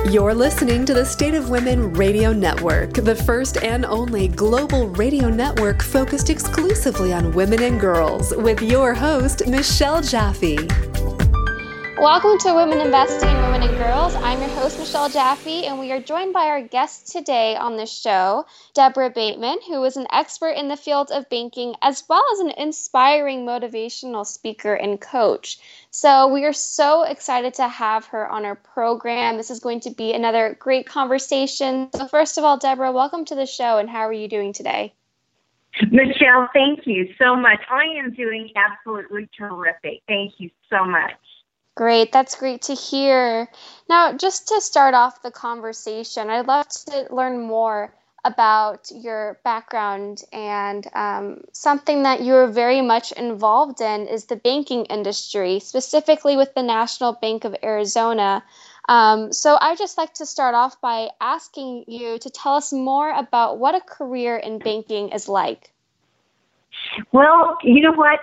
You're listening to the State of Women Radio Network, the first and only global radio network focused exclusively on women and girls, with your host, Michelle Jaffe. Welcome to Women Investing, Women and Girls. I'm your host, Michelle Jaffe, and we are joined by our guest today on the show, Deborah Bateman, who is an expert in the field of banking, as well as an inspiring motivational speaker and coach. So we are so excited to have her on our program. This is going to be another great conversation. So first of all, Deborah, welcome to the show, and how are you doing today? Michelle, thank you so much. I am doing absolutely terrific. Thank you so much. Great. That's great to hear. Now, just to start off the conversation, I'd love to learn more about your background, and something that you're very much involved in is the banking industry, specifically with the National Bank of Arizona. So I'd just like to start off by asking you to tell us more about what a career in banking is like. Well, you know what?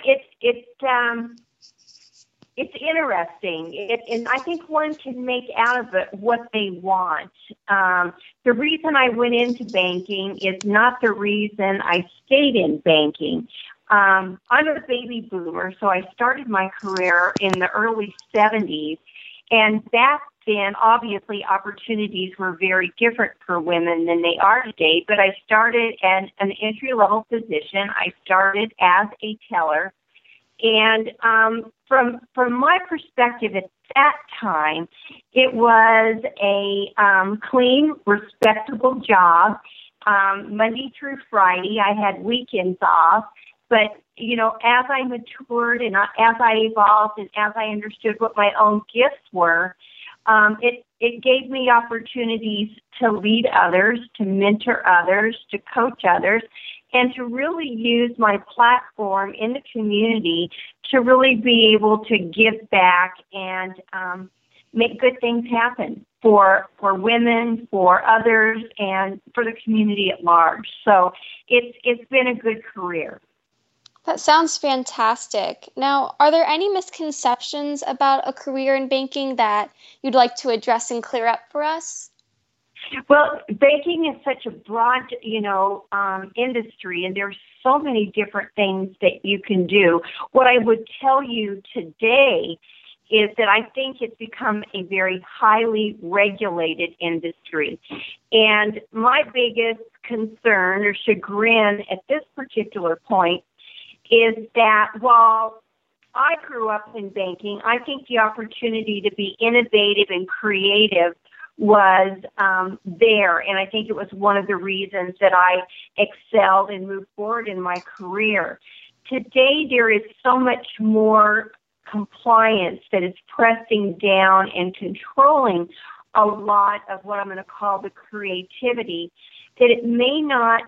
It's interesting, and I think one can make out of it what they want. The reason I went into banking is not the reason I stayed in banking. I'm a baby boomer, so I started my career in the early 70s, and back then, obviously, opportunities were very different for women than they are today, but I started at an entry-level position. I started as a teller. And from my perspective at that time, it was a clean, respectable job, Monday through Friday. I had weekends off. But, you know, as I matured and as I evolved and as I understood what my own gifts were, it gave me opportunities to lead others, to mentor others, to coach others, and to really use my platform in the community to really be able to give back and make good things happen for women, for others, and for the community at large. So it's been a good career. That sounds fantastic. Now, are there any misconceptions about a career in banking that you'd like to address and clear up for us? Well, banking is such a broad, industry, and there's so many different things that you can do. What I would tell you today is that I think it's become a very highly regulated industry. And my biggest concern or chagrin at this particular point is that while I grew up in banking, I think the opportunity to be innovative and creative was there, and I think it was one of the reasons that I excelled and moved forward in my career. Today, there is so much more compliance that is pressing down and controlling a lot of what I'm going to call the creativity, that it may not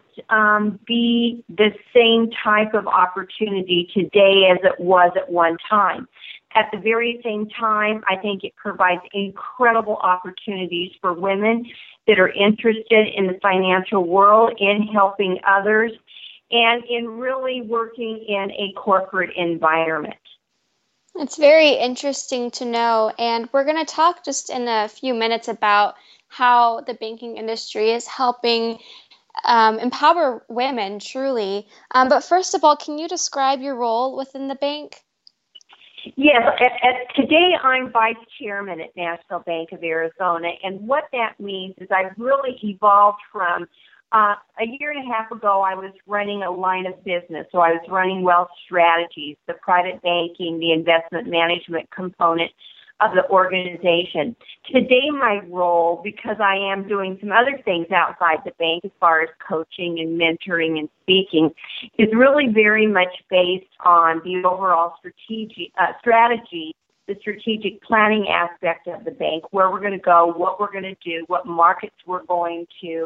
be the same type of opportunity today as it was at one time. At the very same time, I think it provides incredible opportunities for women that are interested in the financial world, in helping others, and in really working in a corporate environment. It's very interesting to know, and we're going to talk just in a few minutes about how the banking industry is helping empower women, truly. But first of all, can you describe your role within the bank? Yes, today I'm vice chairman at National Bank of Arizona, and what that means is I've really evolved from a year and a half ago. I was running a line of business, so I was running wealth strategies, the private banking, the investment management component of the organization. Today my role, because I am doing some other things outside the bank as far as coaching and mentoring and speaking, is really very much based on the overall strategy, the strategic planning aspect of the bank, where we're going to go, what we're going to do, what markets we're going to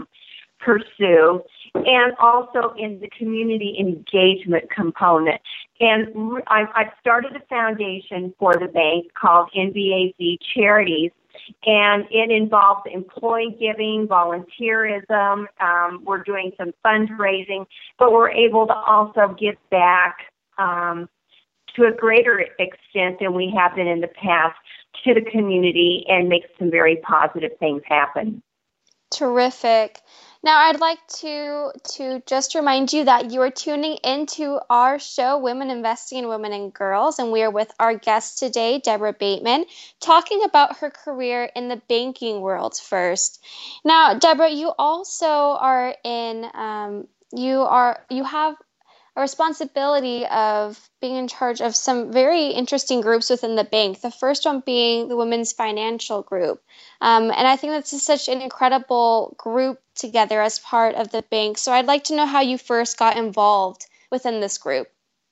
pursue, and also in the community engagement component. And I've started a foundation for the bank called NBAZ Charities, and it involves employee giving, volunteerism. We're doing some fundraising, but we're able to also give back to a greater extent than we have been in the past to the community and make some very positive things happen. Terrific. Now, I'd like to just remind you that you are tuning into our show, Women Investing in Women and Girls, and we are with our guest today, Deborah Bateman, talking about her career in the banking world first. Now, Deborah, you also are you have a responsibility of being in charge of some very interesting groups within the bank. The first one being the Women's Financial Group. And I think that's just such an incredible group together as part of the bank. So I'd like to know how you first got involved within this group.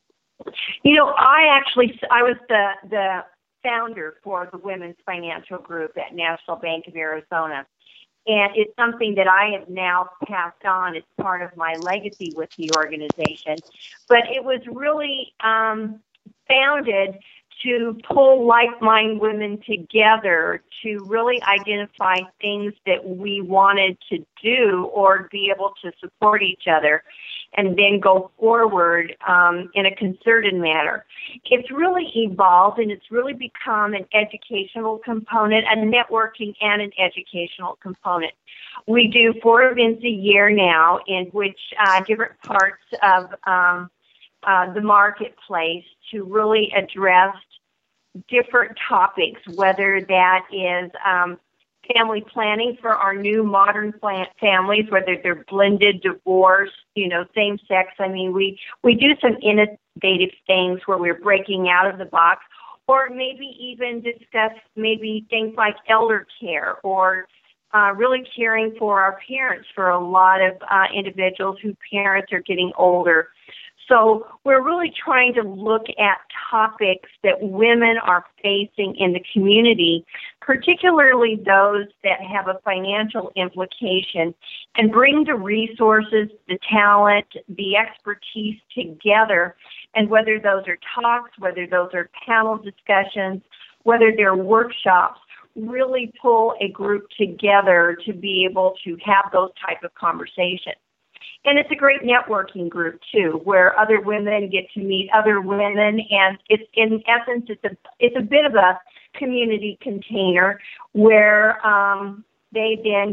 I was the founder for the Women's Financial Group at National Bank of Arizona. And it's something that I have now passed on as part of my legacy with the organization. But it was really founded to pull like-minded women together to really identify things that we wanted to do or be able to support each other and then go forward in a concerted manner. It's really evolved and it's really become an educational component, a networking and an educational component. We do 4 events a year now in which different parts of the marketplace to really address different topics, whether that is family planning for our new modern families, whether they're blended, divorced, same sex. I mean, we do some innovative things where we're breaking out of the box, or maybe even discuss maybe things like elder care or really caring for our parents for a lot of individuals whose parents are getting older. So we're really trying to look at topics that women are facing in the community, particularly those that have a financial implication, and bring the resources, the talent, the expertise together. And whether those are talks, whether those are panel discussions, whether they're workshops, really pull a group together to be able to have those type of conversations. And it's a great networking group, too, where other women get to meet other women. And it's, in essence, it's a bit of a community container where they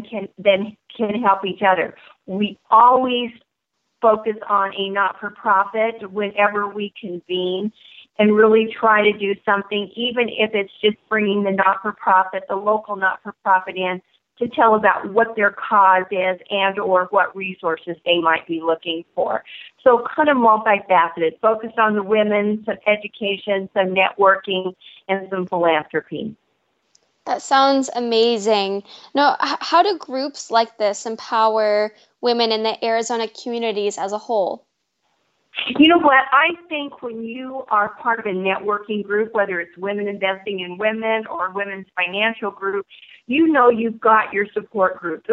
can help each other. We always focus on a not-for-profit whenever we convene and really try to do something, even if it's just bringing the not-for-profit, the local not-for-profit in, to tell about what their cause is and or what resources they might be looking for. So kind of multifaceted, focused on the women, some education, some networking, and some philanthropy. That sounds amazing. Now, how do groups like this empower women in the Arizona communities as a whole? You know what? I think when you are part of a networking group, whether it's Women Investing in Women or Women's Financial Group, you've got your support group.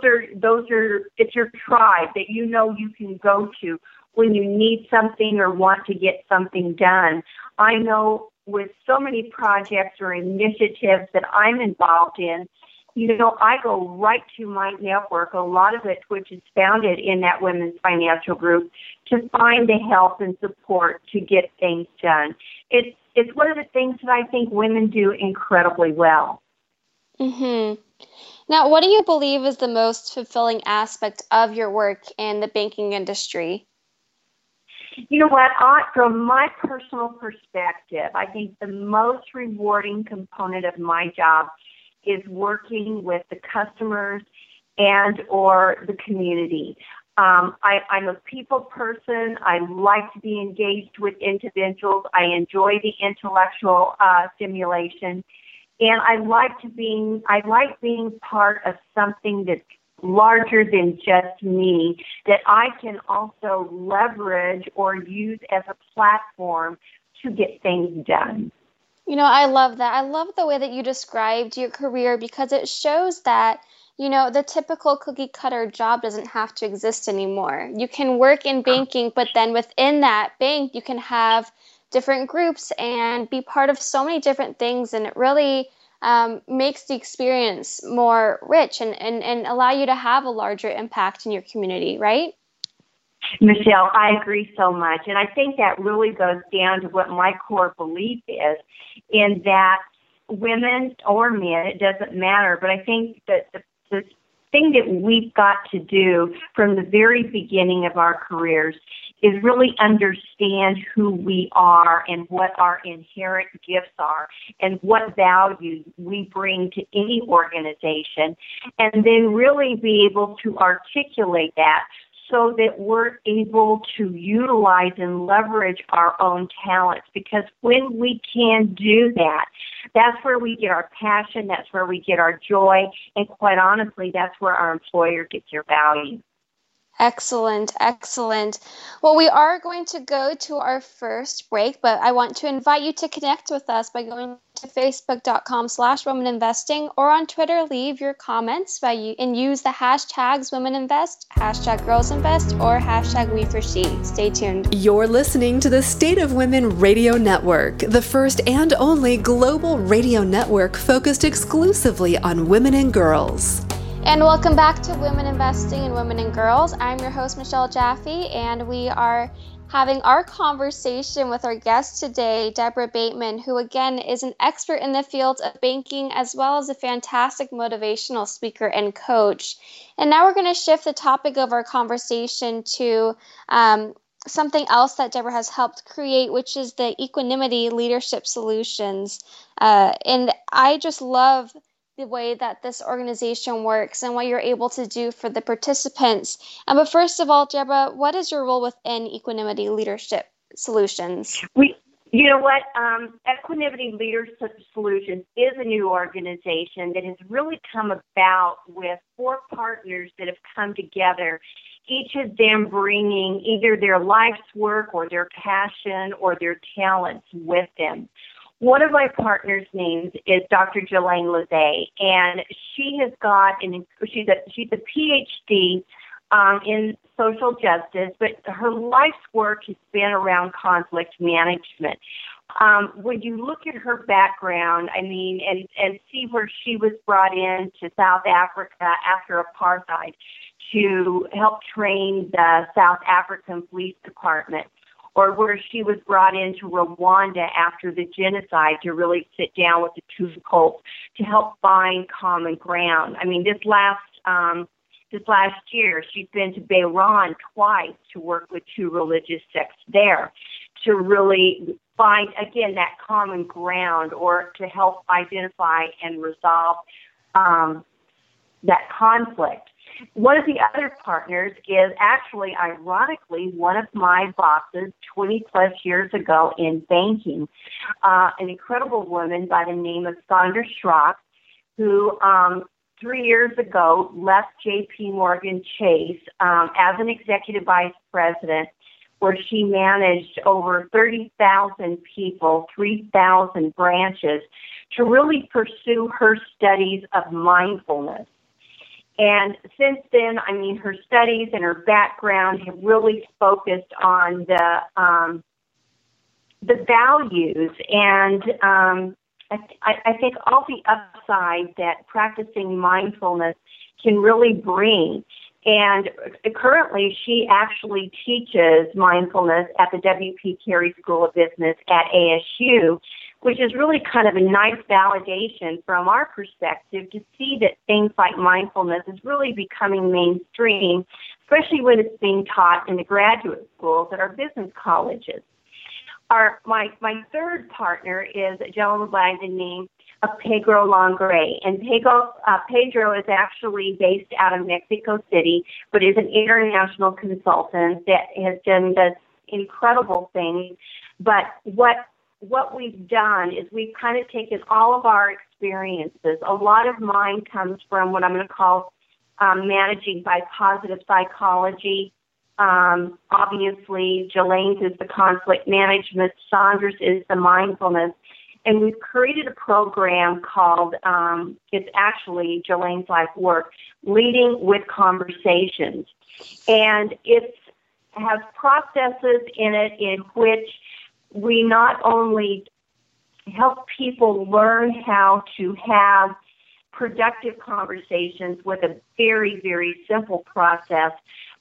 It's your tribe that you can go to when you need something or want to get something done. I know with so many projects or initiatives that I'm involved in, I go right to my network, a lot of it which is founded in that Women's Financial Group, to find the help and support to get things done. It's one of the things that I think women do incredibly well. Mm-hmm. Now, what do you believe is the most fulfilling aspect of your work in the banking industry? You know what? From my personal perspective, I think the most rewarding component of my job is working with the customers and or the community. I'm a people person. I like to be engaged with individuals. I enjoy the intellectual stimulation. And I like being part of something that's larger than just me, that I can also leverage or use as a platform to get things done. I love that. I love the way that you described your career because it shows that, the typical cookie cutter job doesn't have to exist anymore. You can work in banking, but then within that bank, you can have different groups and be part of so many different things. And it really makes the experience more rich and allow you to have a larger impact in your community, right? Michelle, I agree so much. And I think that really goes down to what my core belief is, in that women or men, it doesn't matter. But I think that the thing that we've got to do from the very beginning of our careers is really understand who we are and what our inherent gifts are and what values we bring to any organization, and then really be able to articulate that so that we're able to utilize and leverage our own talents. Because when we can do that, that's where we get our passion, that's where we get our joy, and quite honestly, that's where our employer gets their value. Excellent, excellent. Well, we are going to go to our first break, but I want to invite you to connect with us by going to facebook.com/womeninvesting, or on Twitter, leave your comments and use the hashtags WomenInvest, #GirlsInvest, or #WeForShe. Stay tuned. You're listening to the State of Women Radio Network, the first and only global radio network focused exclusively on women and girls. And welcome back to Women Investing and Women and Girls. I'm your host, Michelle Jaffe, and we are having our conversation with our guest today, Deborah Bateman, who again is an expert in the field of banking as well as a fantastic motivational speaker and coach. And now we're going to shift the topic of our conversation to something else that Deborah has helped create, which is the Equanimity Leadership Solutions. And I just love the way that this organization works and what you're able to do for the participants. But first of all, Deborah, what is your role within Equanimity Leadership Solutions? You know what? Equanimity Leadership Solutions is a new organization that has really come about with 4 partners that have come together, each of them bringing either their life's work or their passion or their talents with them. One of my partners' names is Dr. Jelaine Lezay, and she has got she's a PhD in social justice, but her life's work has been around conflict management. When you look at her background, I mean, and see where she was brought in to South Africa after apartheid to help train the South African Police Department, or where she was brought into Rwanda after the genocide to really sit down with the Tutsi cults to help find common ground. I mean, this last year, she's been to Bahrain twice to work with 2 religious sects there to really find, again, that common ground, or to help identify and resolve that conflict. One of the other partners is actually, ironically, one of my bosses 20-plus years ago in banking, an incredible woman by the name of Sandra Schrock, who 3 years ago left J.P. Morgan Chase as an executive vice president, where she managed over 30,000 people, 3,000 branches, to really pursue her studies of mindfulness. And since then, I mean, her studies and her background have really focused on the values and I think all the upside that practicing mindfulness can really bring. And currently, she actually teaches mindfulness at the W.P. Carey School of Business at ASU, which is really kind of a nice validation from our perspective to see that things like mindfulness is really becoming mainstream, especially when it's being taught in the graduate schools at our business colleges. My third partner is a gentleman by the name of Pedro Langre. And Pedro is actually based out of Mexico City, but is an international consultant that has done this incredible thing. But what we've done is we've kind of taken all of our experiences. A lot of mine comes from what I'm going to call managing by positive psychology. Obviously, Jelaine's is the conflict management, Sandra's is the mindfulness. And we've created a program called, it's actually Jelaine's Life Work, Leading with Conversations. And it has processes in it in which we not only help people learn how to have productive conversations with a very, very simple process,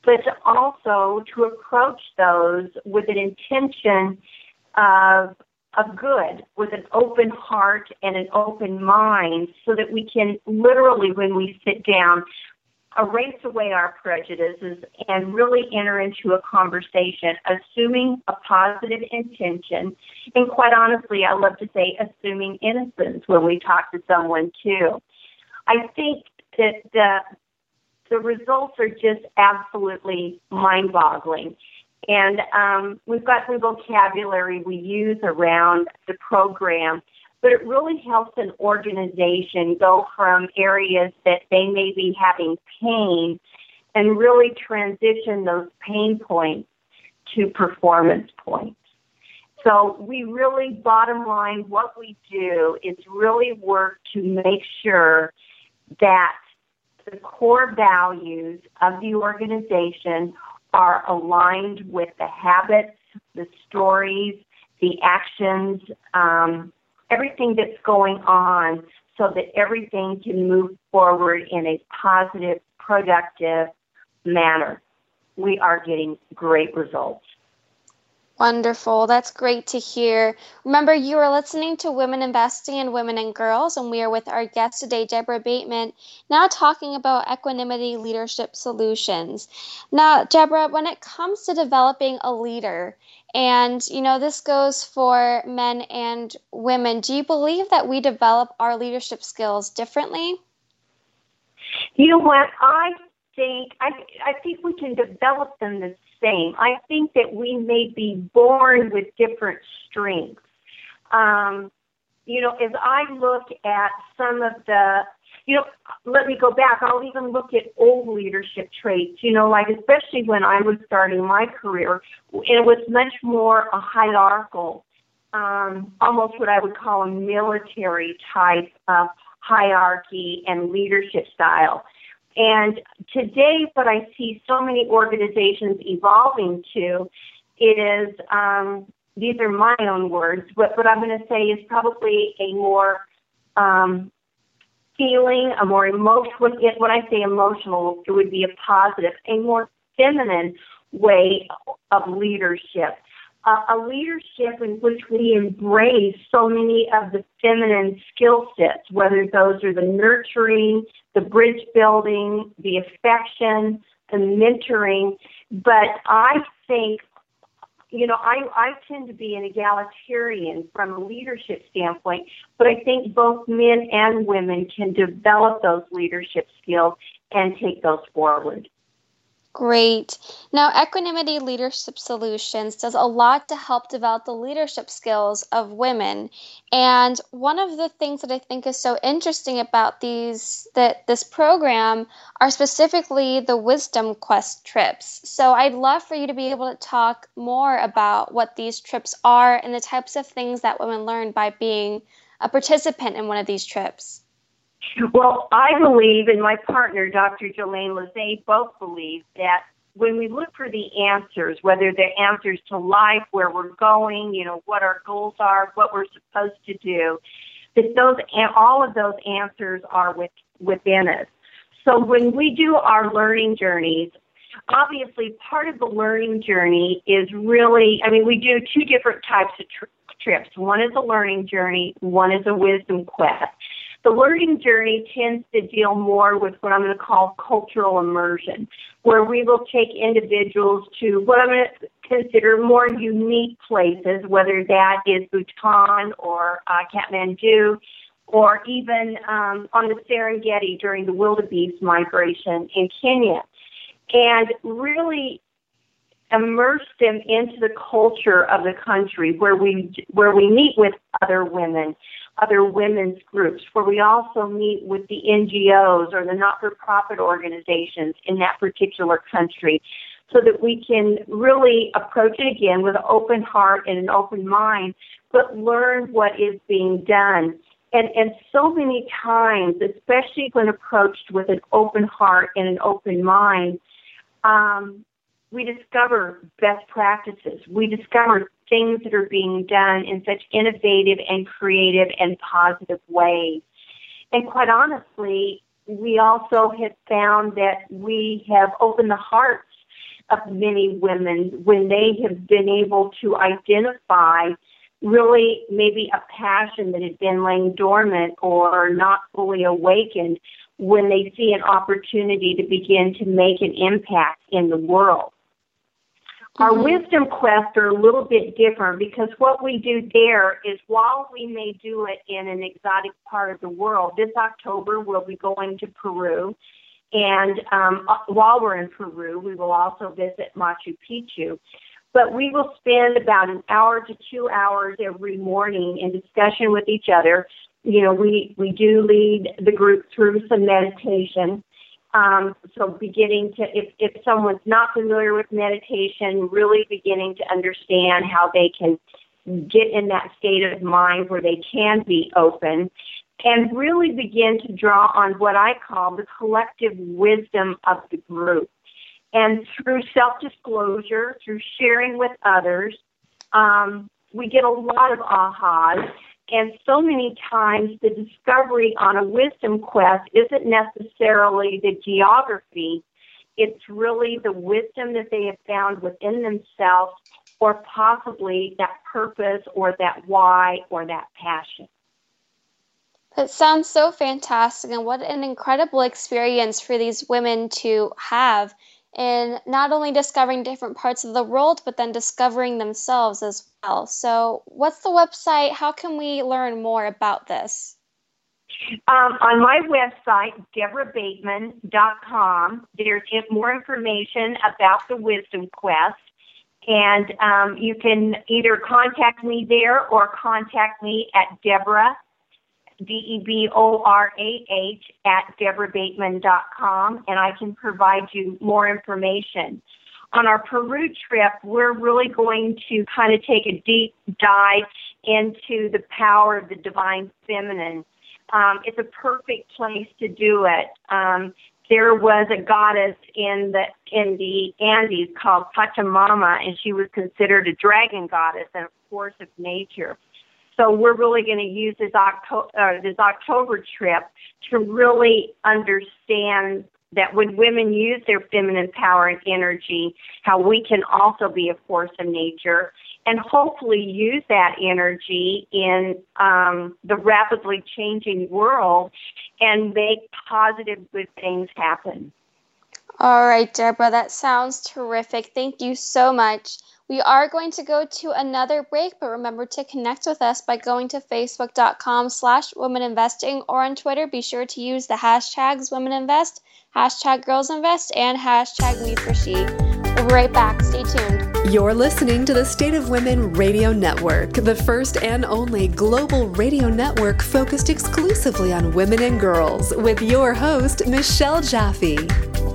but also to approach those with an intention of good, with an open heart and an open mind, so that we can literally, when we sit down, erase away our prejudices and really enter into a conversation, assuming a positive intention. And quite honestly, I love to say assuming innocence when we talk to someone too. I think that the results are just absolutely mind-boggling. And we've got the vocabulary we use around the program, but it really helps an organization go from areas that they may be having pain and really transition those pain points to performance points. So we really, bottom line, what we do is really work to make sure that the core values of the organization are aligned with the habits, the stories, the actions, everything that's going on, so that everything can move forward in a positive, productive manner. We are getting great results. Wonderful. That's great to hear. Remember, you are listening to Women Investing in Women and Girls, and we are with our guest today, Deborah Bateman, now talking about equanimity leadership solutions. Now, Deborah, when it comes to developing a leader, and this goes for men and women, do you believe that we develop our leadership skills differently? You know what? I think we can develop them the same. I think that we may be born with different strengths. As I look at some of the, let me go back. I'll even look at old leadership traits, like especially when I was starting my career, it was much more a hierarchical, almost what I would call a military type of hierarchy and leadership style. And today, what I see so many organizations evolving to is, these are my own words, but what I'm going to say is probably a more feeling, a more emotional, when I say emotional, it would be a positive, a more feminine way of leadership. A leadership in which we embrace so many of the feminine skill sets, whether those are the nurturing, the bridge building, the affection, the mentoring. But I think, I tend to be an egalitarian from a leadership standpoint, but I think both men and women can develop those leadership skills and take those forward. Great. Now, Equanimity Leadership Solutions does a lot to help develop the leadership skills of women. And one of the things that I think is so interesting about this program are specifically the Wisdom Quest trips. So I'd love for you to be able to talk more about what these trips are and the types of things that women learn by being a participant in one of these trips. Well, I believe, and my partner, Dr. Jelaine Lazay, both believe that when we look for the answers, whether they're answers to life, where we're going, what our goals are, what we're supposed to do, that all of those answers are within us. So when we do our learning journeys, obviously part of the learning journey is really, we do two different types of trips. One is a learning journey, one is a wisdom quest. The learning journey tends to deal more with what I'm going to call cultural immersion, where we will take individuals to what I'm going to consider more unique places, whether that is Bhutan or Kathmandu, or even on the Serengeti during the wildebeest migration in Kenya, and really immerse them into the culture of the country, where we meet with other women, other women's groups, where we also meet with the NGOs or the not-for-profit organizations in that particular country, so that we can really approach it again with an open heart and an open mind, but learn what is being done. And so many times, especially when approached with an open heart and an open mind, we discover best practices. We discover things that are being done in such innovative and creative and positive ways. And quite honestly, we also have found that we have opened the hearts of many women when they have been able to identify really maybe a passion that had been laying dormant or not fully awakened when they see an opportunity to begin to make an impact in the world. Our wisdom quests are a little bit different because what we do there is while we may do it in an exotic part of the world, this October we'll be going to Peru. And while we're in Peru, we will also visit Machu Picchu. But we will spend about an hour to 2 hours every morning in discussion with each other. You know, we do lead the group through some meditation. So beginning to, if someone's not familiar with meditation, really beginning to understand how they can get in that state of mind where they can be open and really begin to draw on what I call the collective wisdom of the group. And through self-disclosure, through sharing with others, we get a lot of ahas. And so many times the discovery on a wisdom quest isn't necessarily the geography. It's really the wisdom that they have found within themselves or possibly that purpose or that why or that passion. It sounds so fantastic, and what an incredible experience for these women to have in not only discovering different parts of the world, but then discovering themselves as well. So what's the website? How can we learn more about this? On my website, DeborahBateman.com, there's more information about the Wisdom Quest. And you can either contact me there or contact me at Deborah, DEBORAH, at DeborahBateman.com, and I can provide you more information. On our Peru trip, we're really going to kind of take a deep dive into the power of the divine feminine. It's a perfect place to do it. There was a goddess in the Andes called Pachamama, and she was considered a dragon goddess and a force of nature. So we're really going to use this October trip to really understand that when women use their feminine power and energy, how we can also be a force of nature and hopefully use that energy in the rapidly changing world and make positive, good things happen. All right, Deborah, that sounds terrific. Thank you so much. We are going to go to another break, but remember to connect with us by going to facebook.com/womeninvesting or on Twitter. Be sure to use the hashtags WomenInvest, #GirlsInvest, and #WeForShe. We'll be right back. Stay tuned. You're listening to the State of Women Radio Network, the first and only global radio network focused exclusively on women and girls, with your host, Michelle Jaffe.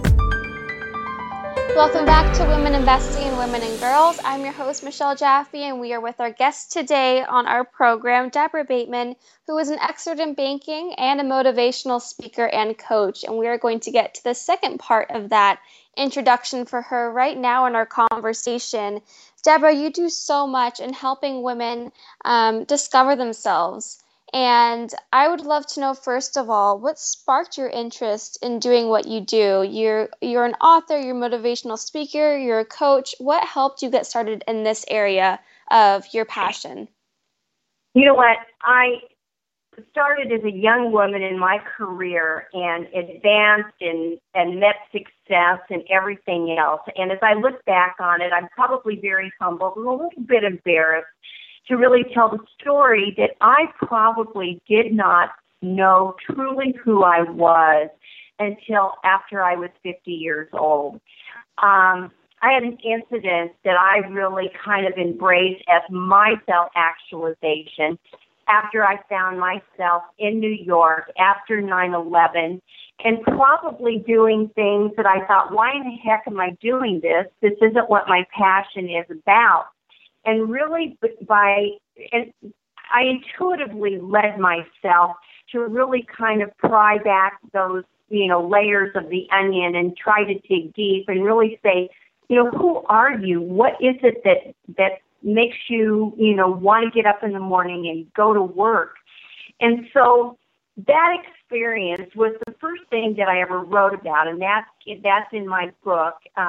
Welcome back to Women Investing in Women and Girls. I'm your host, Michelle Jaffe, and we are with our guest today on our program, Deborah Bateman, who is an expert in banking and a motivational speaker and coach. And we are going to get to the second part of that introduction for her right now in our conversation. Deborah, you do so much in helping women discover themselves. And I would love to know, first of all, what sparked your interest in doing what you do? You're an author, you're a motivational speaker, you're a coach. What helped you get started in this area of your passion? You know what? I started as a young woman in my career and advanced and met success and everything else. And as I look back on it, I'm probably very humbled and a little bit embarrassed to really tell the story that I probably did not know truly who I was until after I was 50 years old. I had an incident that I really kind of embraced as my self-actualization after I found myself in New York after 9/11 and probably doing things that I thought, why in the heck am I doing this? This isn't what my passion is about. And really, I intuitively led myself to really kind of pry back those, layers of the onion and try to dig deep and really say, who are you? What is it that makes you, want to get up in the morning and go to work? And so that experience was the first thing that I ever wrote about, and that's in my book,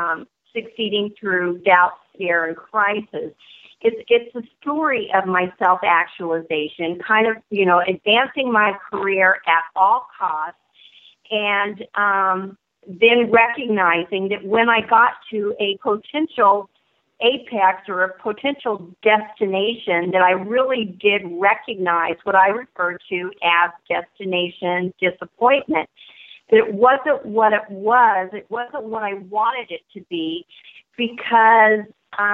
succeeding through doubt, fear, and crisis. It's a story of my self-actualization, kind of, advancing my career at all costs, and then recognizing that when I got to a potential apex or a potential destination, that I really did recognize what I refer to as destination disappointment. That it wasn't what it wasn't what I wanted it to be, because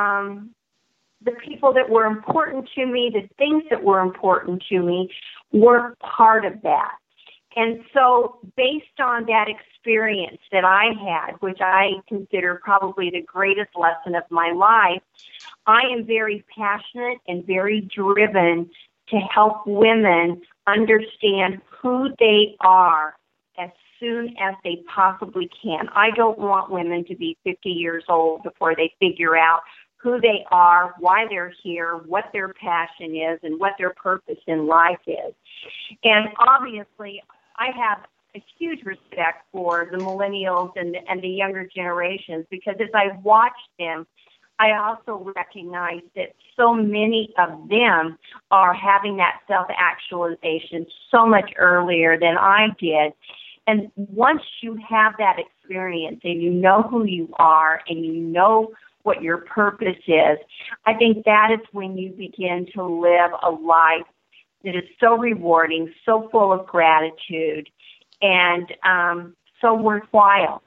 the people that were important to me, the things that were important to me, were part of that. And so based on that experience that I had, which I consider probably the greatest lesson of my life, I am very passionate and very driven to help women understand who they are as soon as they possibly can. I don't want women to be 50 years old before they figure out who they are, why they're here, what their passion is, and what their purpose in life is. And obviously, I have a huge respect for the millennials and the younger generations, because as I watch them, I also recognize that so many of them are having that self-actualization so much earlier than I did. And once you have that experience and you know who you are and you know what your purpose is, I think that is when you begin to live a life that is so rewarding, so full of gratitude, and so worthwhile.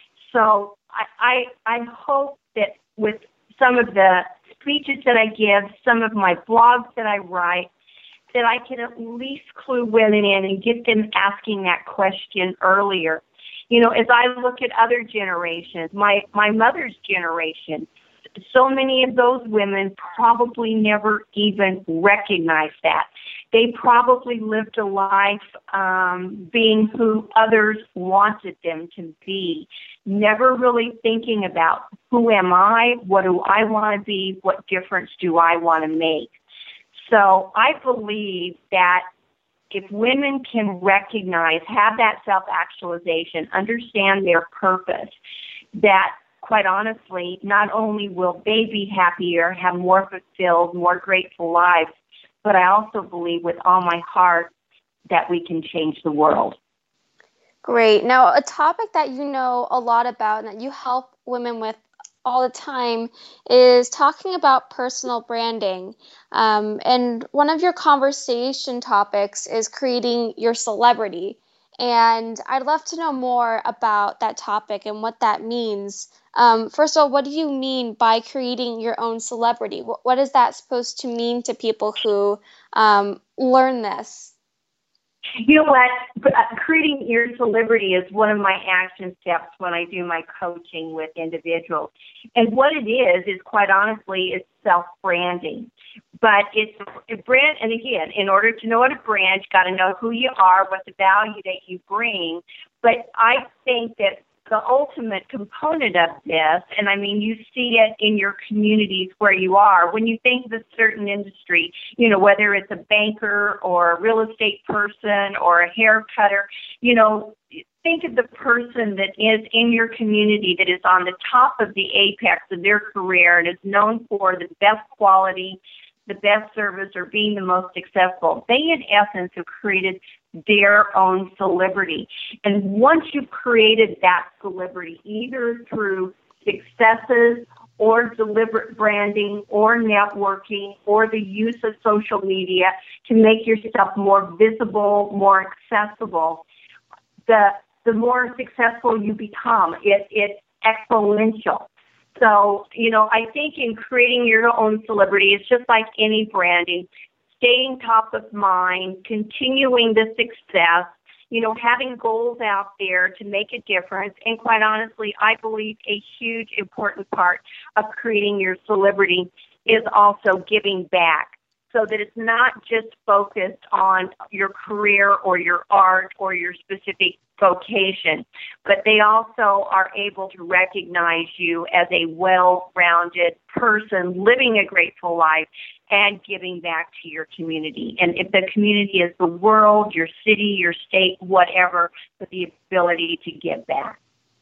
So I hope that with some of the speeches that I give, some of my blogs that I write, that I can at least clue women in and get them asking that question earlier. As I look at other generations, my mother's generation, so many of those women probably never even recognized that. They probably lived a life being who others wanted them to be, never really thinking about who am I, what do I want to be, what difference do I want to make. So I believe that if women can recognize, have that self-actualization, understand their purpose, that quite honestly, not only will they be happier, have more fulfilled, more grateful lives, but I also believe with all my heart that we can change the world. Great. Now, a topic that you know a lot about and that you help women with all the time is talking about personal branding. And one of your conversation topics is creating your celebrity. And I'd love to know more about that topic and what that means. First of all, what do you mean by creating your own celebrity? What is that supposed to mean to people who learn this? You know what? Creating your celebrity is one of my action steps when I do my coaching with individuals. And what it is quite honestly, it's self-branding. But it's a brand, and again, in order to know what a brand, you got to know who you are, what the value that you bring. But I think that the ultimate component of this, and I mean, you see it in your communities where you are. When you think of a certain industry, whether it's a banker or a real estate person or a hair cutter, think of the person that is in your community that is on the top of the apex of their career and is known for the best quality, the best service, or being the most successful. They, in essence, have created their own celebrity. And once you've created that celebrity, either through successes or deliberate branding or networking or the use of social media to make yourself more visible, more accessible, the more successful you become. It's exponential. So, I think in creating your own celebrity, it's just like any branding, staying top of mind, continuing the success, having goals out there to make a difference. And quite honestly, I believe a huge important part of creating your celebrity is also giving back, so that it's not just focused on your career or your art or your specific vocation, but they also are able to recognize you as a well-rounded person living a grateful life and giving back to your community. And if the community is the world, your city, your state, whatever, with the ability to give back.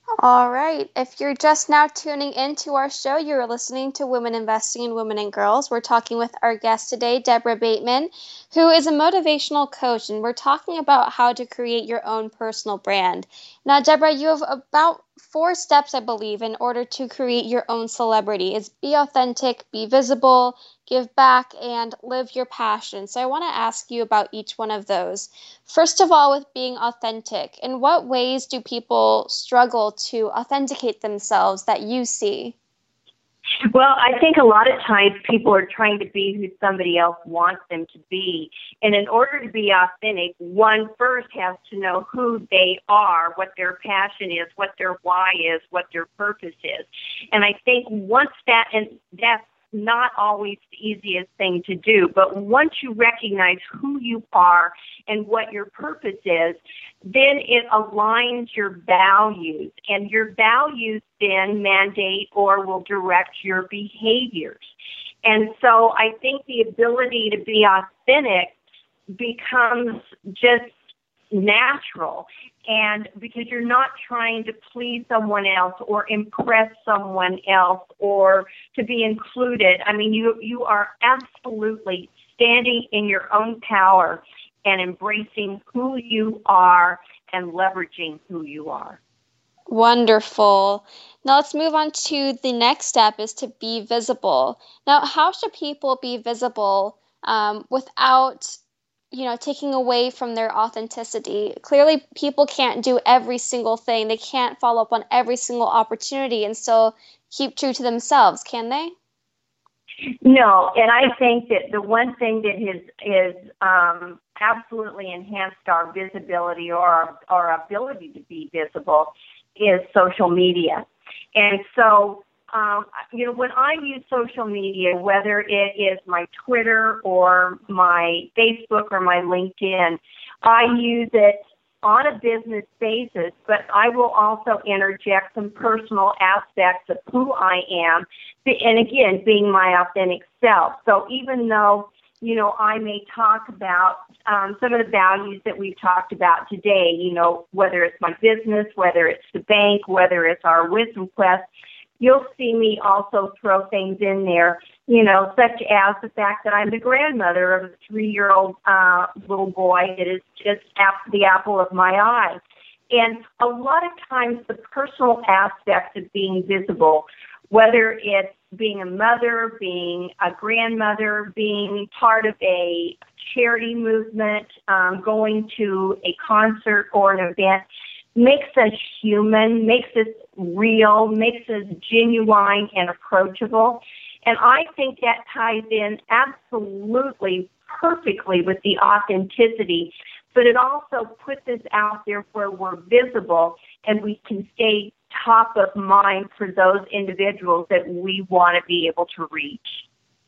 All right. If you're just now tuning into our show, you're listening to Women Investing in Women and Girls. We're talking with our guest today, Deborah Bateman, who is a motivational coach, and we're talking about how to create your own personal brand. Now, Deborah, you have about 4 steps, I believe, in order to create your own celebrity. It's be authentic, be visible, give back, and live your passion. So I want to ask you about each one of those. First of all, with being authentic, in what ways do people struggle to authenticate themselves that you see? Well, I think a lot of times people are trying to be who somebody else wants them to be. And in order to be authentic, one first has to know who they are, what their passion is, what their why is, what their purpose is. And I think once that, and that's not always the easiest thing to do, but once you recognize who you are and what your purpose is, then it aligns your values, and your values then mandate or will direct your behaviors. And so I think the ability to be authentic becomes just natural, and because you're not trying to please someone else or impress someone else or to be included. I mean, you are absolutely standing in your own power and embracing who you are and leveraging who you are. Wonderful. Now let's move on to the next step, is to be visible. Now, how should people be visible without taking away from their authenticity? Clearly, people can't do every single thing. They can't follow up on every single opportunity and still keep true to themselves, can they? No, and I think that the one thing that has absolutely enhanced our visibility or our ability to be visible is social media. And so, when I use social media, whether it is my Twitter or my Facebook or my LinkedIn, I use it on a business basis, but I will also interject some personal aspects of who I am, and again, being my authentic self. So even though, I may talk about some of the values that we've talked about today, whether it's my business, whether it's the bank, whether it's our Wisdom Quest, you'll see me also throw things in there, such as the fact that I'm the grandmother of a 3-year-old little boy that is just the apple of my eye. And a lot of times the personal aspects of being visible, whether it's being a mother, being a grandmother, being part of a charity movement, going to a concert or an event, makes us human, makes us real, makes us genuine and approachable. And I think that ties in absolutely perfectly with the authenticity, but it also puts us out there where we're visible and we can stay top of mind for those individuals that we want to be able to reach.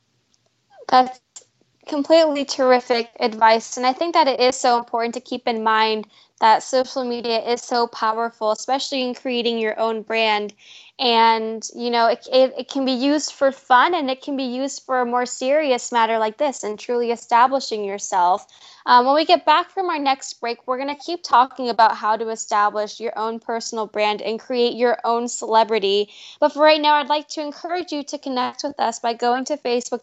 That's completely terrific advice. And I think that it is so important to keep in mind that social media is so powerful, especially in creating your own brand. And, it can be used for fun, and it can be used for a more serious matter like this and truly establishing yourself. When we get back from our next break, we're going to keep talking about how to establish your own personal brand and create your own celebrity. But for right now, I'd like to encourage you to connect with us by going to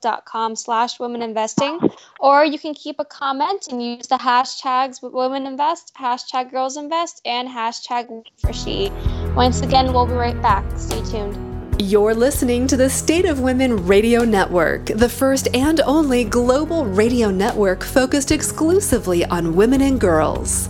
facebook.com/womeninvesting, or you can keep a comment and use the hashtags #WomenInvest, #GirlsInvest, and #WeForShe. Once again, we'll be right back. Stay tuned. You're listening to the State of Women Radio Network, the first and only global radio network focused exclusively on women and girls.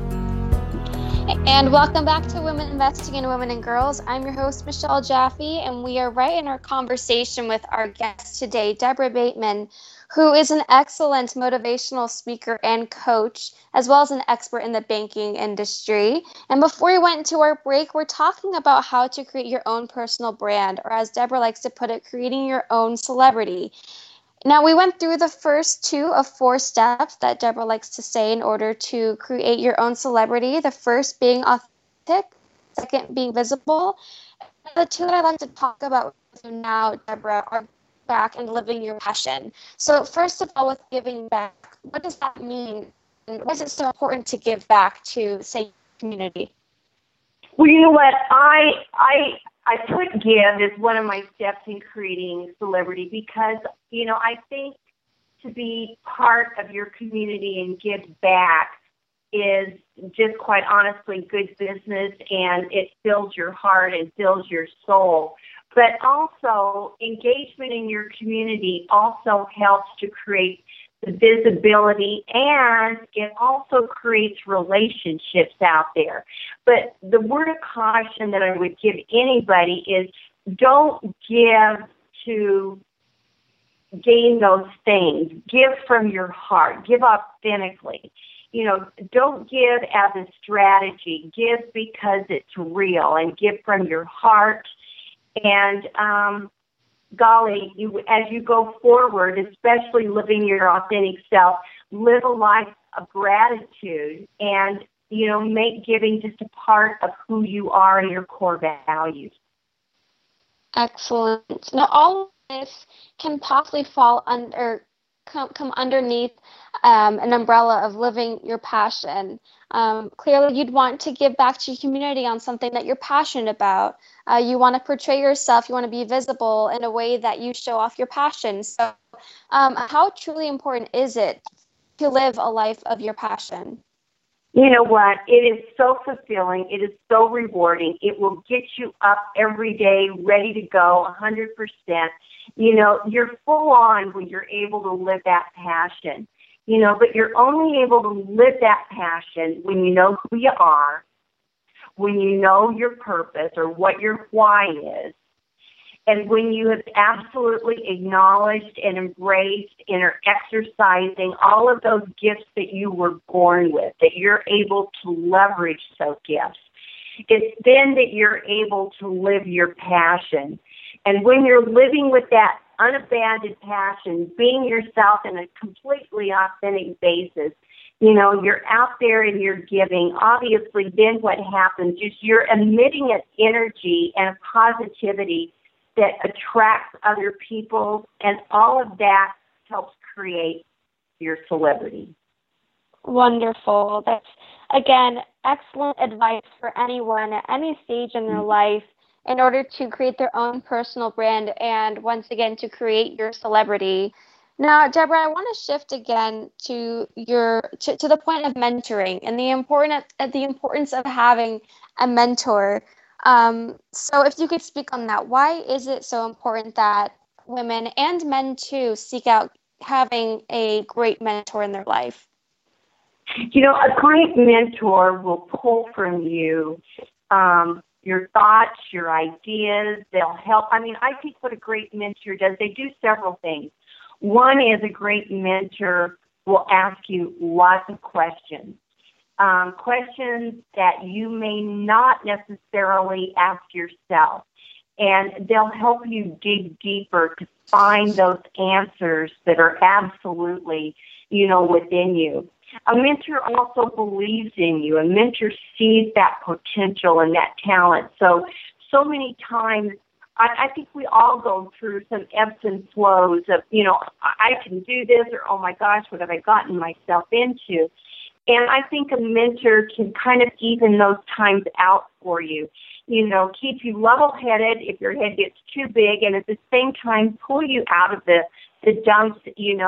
And welcome back to Women Investing in Women and Girls. I'm your host, Michelle Jaffe, and we are right in our conversation with our guest today, Deborah Bateman, who is an excellent motivational speaker and coach, as well as an expert in the banking industry. And before we went into our break, we're talking about how to create your own personal brand, or as Deborah likes to put it, creating your own celebrity. Now, we went through the first 2 of 4 steps that Deborah likes to say in order to create your own celebrity. The first being authentic, second being visible. And the 2 that I'd like to talk about with you now, Deborah, are back and living your passion. So first of all, with giving back, what does that mean? And why is it so important to give back to, say, your community? Well, you know what? I put give as one of my steps in creating celebrity because, I think to be part of your community and give back is just quite honestly good business, and it fills your heart and fills your soul. But also, engagement in your community also helps to create the visibility, and it also creates relationships out there. But the word of caution that I would give anybody is don't give to gain those things. Give from your heart. Give authentically. Don't give as a strategy. Give because it's real, and give from your heart. And golly, as you go forward, especially living your authentic self, live a life of gratitude, and make giving just a part of who you are and your core values. Excellent. Now, all of this can possibly fall under, come underneath an umbrella of living your passion. Clearly, you'd want to give back to your community on something that you're passionate about. You want to portray yourself. You want to be visible in a way that you show off your passion. So, how truly important is it to live a life of your passion? You know what? It is so fulfilling. It is so rewarding. It will get you up every day, ready to go, 100%. You're full on when you're able to live that passion. But you're only able to live that passion when you know who you are, when you know your purpose or what your why is, and when you have absolutely acknowledged and embraced and are exercising all of those gifts that you were born with, that you're able to leverage those gifts. It's then that you're able to live your passion. And when you're living with that unabandoned passion, being yourself in a completely authentic basis, you're out there and you're giving. Obviously, then what happens is you're emitting an energy and a positivity that attracts other people, and all of that helps create your celebrity. Wonderful. That's, again, excellent advice for anyone at any stage in their life in order to create their own personal brand and, once again, to create your celebrity. Now, Deborah, I want to shift again to the point of mentoring and the importance of having a mentor. So if you could speak on that, why is it so important that women and men too seek out having a great mentor in their life? A great mentor will pull from you your thoughts, your ideas. They'll help. I think what a great mentor does, they do several things. One is a great mentor will ask you lots of questions. Questions that you may not necessarily ask yourself. And they'll help you dig deeper to find those answers that are absolutely, within you. A mentor also believes in you. A mentor sees that potential and that talent. So many times, I think we all go through some ebbs and flows of, I can do this, or, oh my gosh, what have I gotten myself into? And I think a mentor can kind of even those times out for you, keep you level-headed if your head gets too big, and at the same time pull you out of the dumps,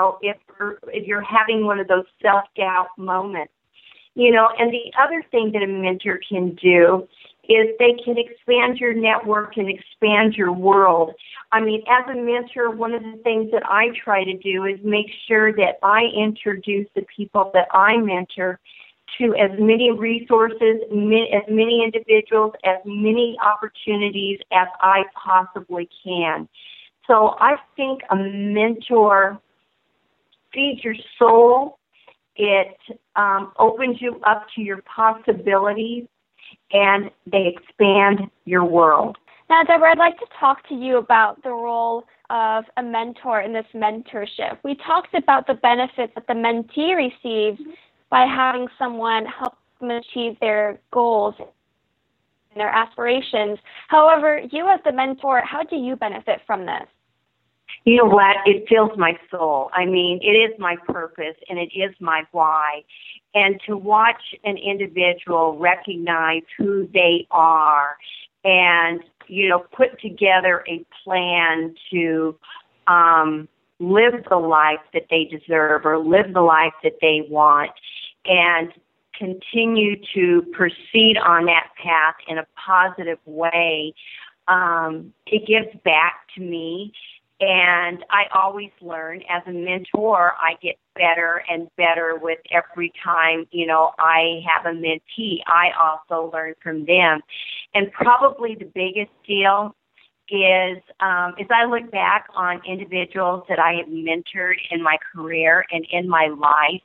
if you're having one of those self-doubt moments. And the other thing that a mentor can do is they can expand your network and expand your world. As a mentor, one of the things that I try to do is make sure that I introduce the people that I mentor to as many resources, as many individuals, as many opportunities as I possibly can. So I think a mentor feeds your soul. It opens you up to your possibilities, and they expand your world. Now, Deborah, I'd like to talk to you about the role of a mentor in this mentorship. We talked about the benefits that the mentee receives by having someone help them achieve their goals and their aspirations. However, you as the mentor, how do you benefit from this? You know what? It fills my soul. I mean, it is my purpose and it is my why. And to watch an individual recognize who they are and, put together a plan to live the life that they deserve or live the life that they want and continue to proceed on that path in a positive way, it gives back to me. And I always learn. As a mentor, I get better and better with every time, I have a mentee. I also learn from them. And probably the biggest deal is, as I look back on individuals that I have mentored in my career and in my life,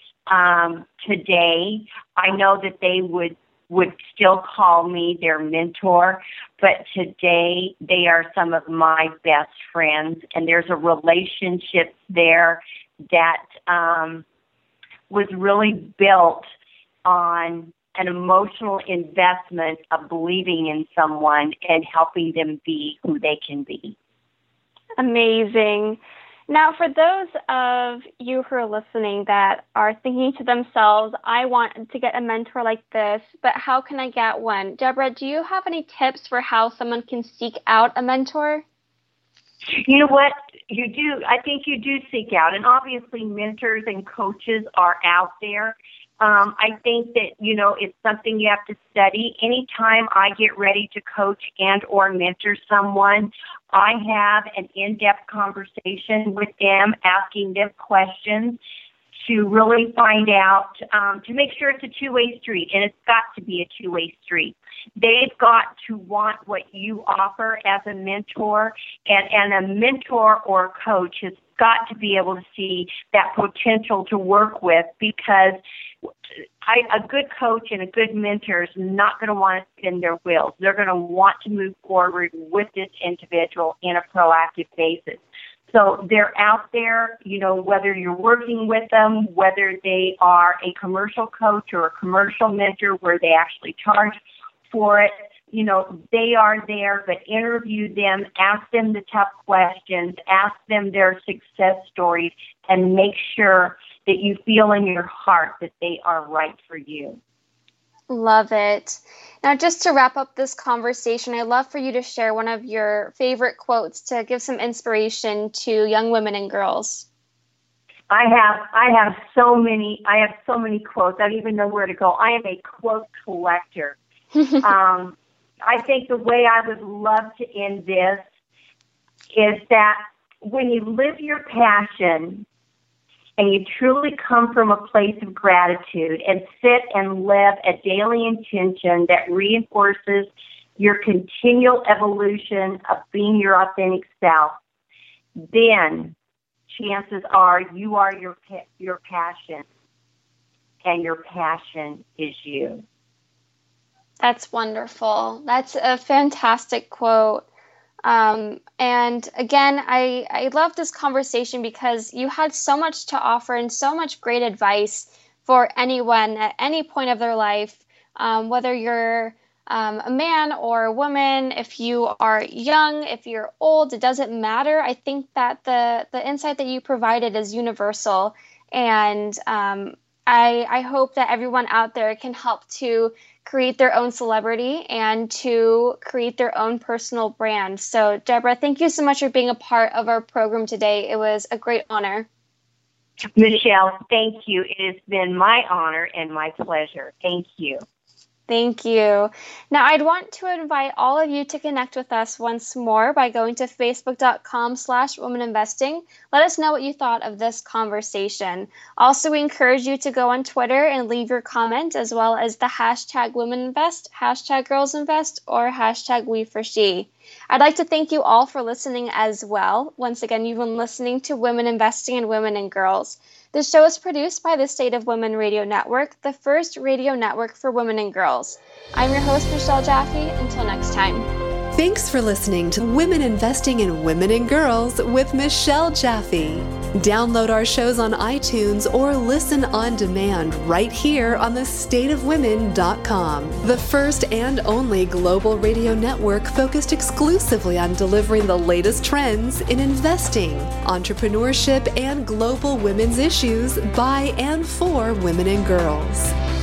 today, I know that they would still call me their mentor, but today they are some of my best friends, and there's a relationship there that was really built on an emotional investment of believing in someone and helping them be who they can be. Amazing. Now, for those of you who are listening that are thinking to themselves, I want to get a mentor like this, but how can I get one? Deborah, do you have any tips for how someone can seek out a mentor? You know what? You do. I think you do seek out. And obviously mentors and coaches are out there. I think that, it's something you have to study. Anytime I get ready to coach and or mentor someone, I have an in-depth conversation with them, asking them questions to really find out, to make sure it's a two-way street, and it's got to be a two-way street. They've got to want what you offer as a mentor, and a mentor or a coach has got to be able to see that potential to work with, because a good coach and a good mentor is not going to want to spin their wheels. They're going to want to move forward with this individual in a proactive basis. So they're out there, whether you're working with them, whether they are a commercial coach or a commercial mentor where they actually charge for it, they are there, but interview them, ask them the tough questions, ask them their success stories, and make sure that you feel in your heart that they are right for you. Love it. Now, just to wrap up this conversation, I'd love for you to share one of your favorite quotes to give some inspiration to young women and girls. I have so many quotes. I don't even know where to go. I am a quote collector. I think the way I would love to end this is that when you live your passion and you truly come from a place of gratitude and sit and live a daily intention that reinforces your continual evolution of being your authentic self, then chances are you are your passion, and your passion is you. That's wonderful. That's a fantastic quote. And again, I love this conversation because you had so much to offer and so much great advice for anyone at any point of their life, whether you're a man or a woman, if you are young, if you're old, it doesn't matter. I think that the insight that you provided is universal. And I hope that everyone out there can help to create their own celebrity and to create their own personal brand. So, Deborah, thank you so much for being a part of our program today. It was a great honor. Michelle, thank you. It has been my honor and my pleasure. Thank you. Thank you. Now, I'd want to invite all of you to connect with us once more by going to facebook.com/womaninvesting. Let us know what you thought of this conversation. Also, we encourage you to go on Twitter and leave your comment, as well as the hashtag WomenInvest, hashtag GirlsInvest, or hashtag WeForShe. I'd like to thank you all for listening as well. Once again, you've been listening to Women Investing in Women and Girls. This show is produced by the State of Women Radio Network, the first radio network for women and girls. I'm your host, Michelle Jaffe. Until next time. Thanks for listening to Women Investing in Women and Girls with Michelle Jaffe. Download our shows on iTunes or listen on demand right here on thestateofwomen.com, the first and only global radio network focused exclusively on delivering the latest trends in investing, entrepreneurship, and global women's issues by and for women and girls.